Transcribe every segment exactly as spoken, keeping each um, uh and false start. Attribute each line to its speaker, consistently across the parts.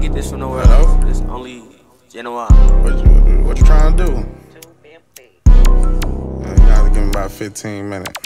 Speaker 1: get this from nowhere else. It's only Genoa.
Speaker 2: What you, what you trying to do? You gotta give me about fifteen minutes.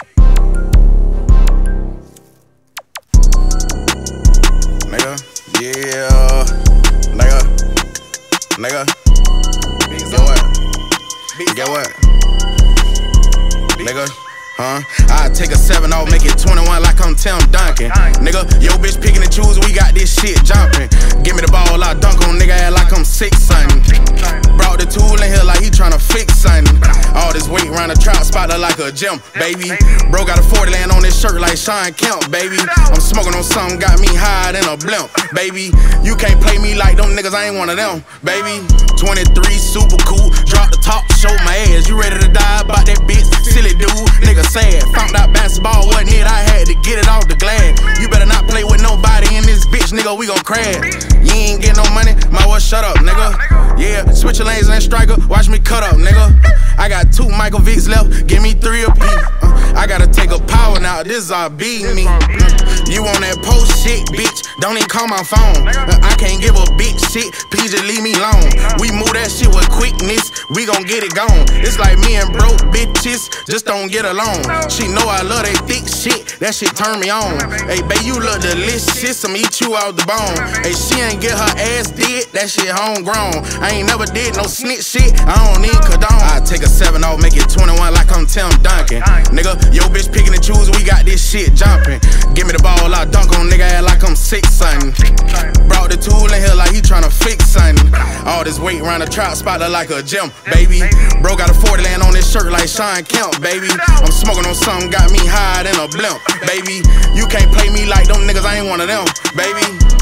Speaker 2: Nigga, yeah, nigga, nigga. Get what? Get what? Nigga. Huh? I take a seven off, make it twenty-one like I'm Tim Duncan. Nigga, yo bitch picking and choose, we got this shit jumping. Give me the ball, I dunk on nigga ass like I'm six something. Brought the tool in here like he tryna fix something. All this weight round the trap spot look like a gym, baby. Bro got a forty land on this shirt like Sean Kemp, baby. I'm smoking on something, got me higher than a blimp, baby. You can't play me like them niggas, I ain't one of them, baby. twenty-three, super cool, drop the top, show my ass. You ready to die about that bitch? Silly dude, nigga sad. Found out basketball wasn't it, I had to get it off the glass. You better not play with nobody in this bitch, nigga, we gon' crash. You ain't get no money, might well shut up, nigga. Yeah, switch your lanes and striker, watch me cut up, nigga. I got two Michael Vicks left, give me three apiece. Uh, I gotta take a power now, this all beating me. Uh, you on that post shit, bitch, don't even call my phone. Uh, I can't give a bitch shit, please just leave me alone. We move that shit with quickness, we gon' get it gone. It's like me and broke bitches just don't get along. She know I love that thick shit, that shit turn me on. Hey, babe, you look delicious, I'ma eat you out the bone. Hey, she ain't get her ass did, that shit homegrown. I ain't never did no snitch shit, I don't need cologne. I take a seven off, make it twenty-one like I'm Tim Duncan. Nigga, yo bitch picking and choose, we got this shit jumping. Give me the ball, I dunk on nigga ass like I'm six something. Brought the tool in here like he tryna fix something. All this weight round the trap spot look like a gym, baby. Bro got a forty land on this shirt like Sean Kemp, baby. I'm smoking on something, got me higher than a blimp, baby. You can't play me like them niggas, I ain't one of them, baby.